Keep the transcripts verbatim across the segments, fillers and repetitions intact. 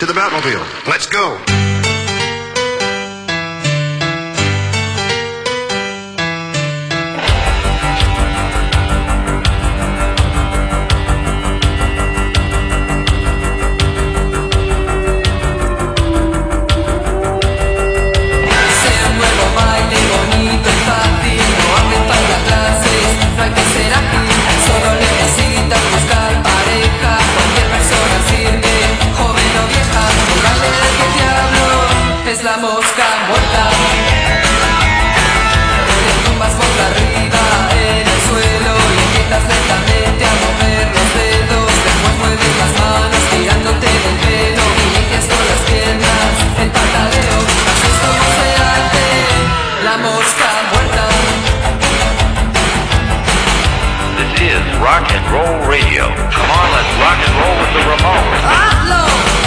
To the Batmobile. Let's go. La mosca muerta, te tumbas boca arriba en el suelo y empiezas lentamente a mover los dedos. Después mueves las manos tirándote del pelo y limpias con las piernas el patadeo. Así es como se hace la mosca muerta. This is Rock and Roll Radio. Come on, let's rock and roll with the Ramones. ¡Hazlo!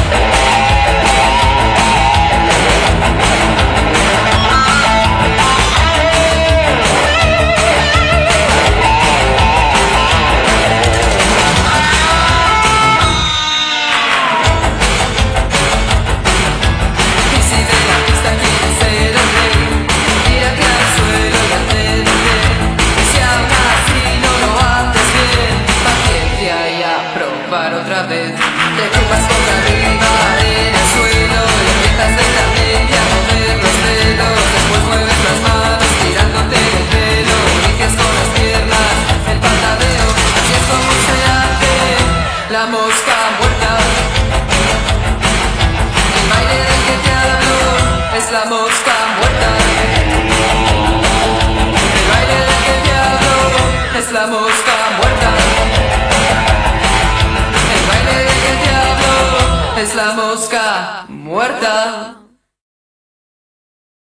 Otra vez, te tumbas boca arriba en el suelo y empiezas lentamente a mover los dedos. Después mueves las manos tirándote el pelo, inicias con las piernas el patadeo. Así es como se hace la mosca muerta. El baile del que te hablo es la mosca muerta. El baile del que te hablo es la mosca muerta. Es la mosca muerta.